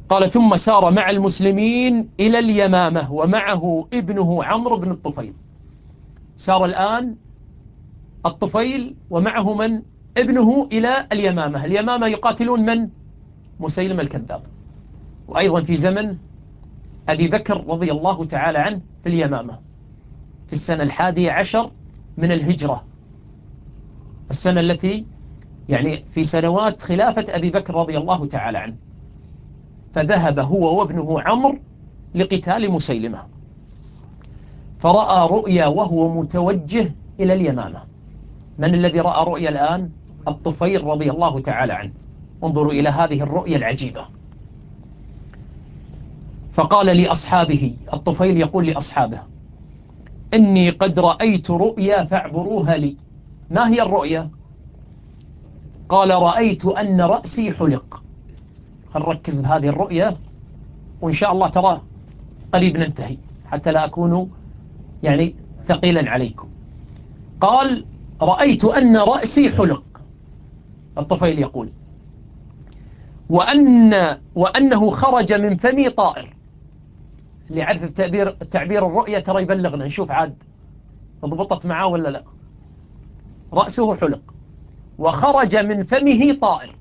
قال ثم سار مع المسلمين إلى اليمامة ومعه ابنه عمرو بن الطفيل. سار الآن الطفيل ومعه من؟ ابنه إلى اليمامة. اليمامة يقاتلون من؟ مسيلمة الكذاب. وأيضا في زمن أبي بكر رضي الله تعالى عنه في اليمامة في السنة 11 من الهجرة، السنة التي يعني في سنوات خلافة أبي بكر رضي الله تعالى عنه. فذهب هو وابنه عمرو لقتال مسيلمة، فرأى رؤيا وهو متوجه إلى اليمامة. من الذي رأى رؤيا الآن؟ الطفيل رضي الله تعالى عنه. انظروا إلى هذه الرؤيا العجيبة. فقال لأصحابه، الطفيل يقول لأصحابه: إني قد رأيت رؤيا فاعبروها لي. ما هي الرؤيا؟ قال: رأيت أن رأسي حلق. خل نركز بهذه الرؤيا، وإن شاء الله ترى قريب ننتهي حتى لا أكون يعني ثقيلا عليكم. قال: رأيت أن رأسي حلق، الطفيل يقول، وأنه خرج من فمي طائر. اللي يعرف تعبير الرؤيا ترى يبلغنا، نشوف عاد ضبطت معاه ولا لا. رأسه حلق وخرج من فمه طائر،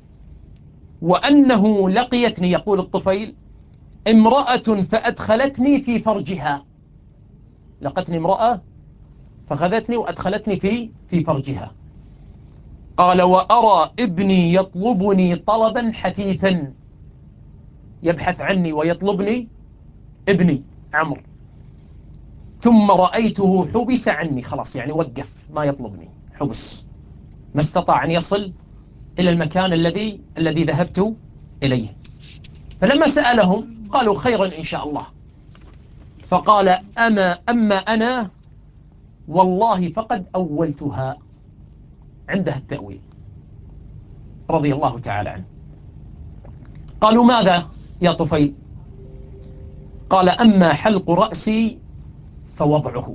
وأنه لقيتني، يقول الطفيل، امرأة فأدخلتني في فرجها. لقتني امرأة فخذتني وأدخلتني في فرجها. قال: وأرى ابني يطلبني طلبا حثيثا، يبحث عني ويطلبني ابني عمرو. ثم رأيته حبس عني، خلاص يعني وقف ما يطلبني، حبس، ما استطاع أن يصل إلى المكان الذي ذهبت إليه. فلما سألهم قالوا: خيرا إن شاء الله. فقال: أما أنا والله فقد أولتها. عنده التأويل رضي الله تعالى عنه. قالوا: ماذا يا طفيل؟ قال: أما حلق رأسي فوضعه،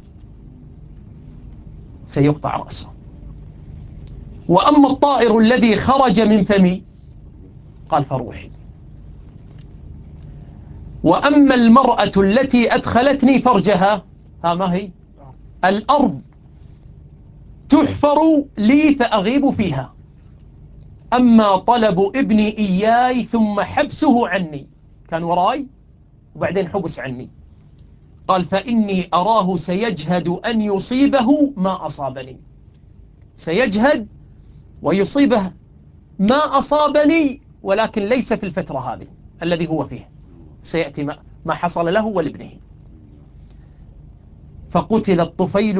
سيقطع رأسه. وأما الطائر الذي خرج من فمي، قال: فروحي. وأما المرأة التي أدخلتني فرجها، ها ما هي؟ الأرض تحفر لي فأغيب فيها. أما طلب ابني إياي ثم حبسه عني، كان وراي وبعدين حبس عني. قال: فإني أراه سيجهد أن يصيبه ما أصابني. سيجهد ويصيبه ما أصابني، ولكن ليس في الفترة هذه الذي هو فيه، سيأتي ما حصل له ولابنه. فقتل الطفيل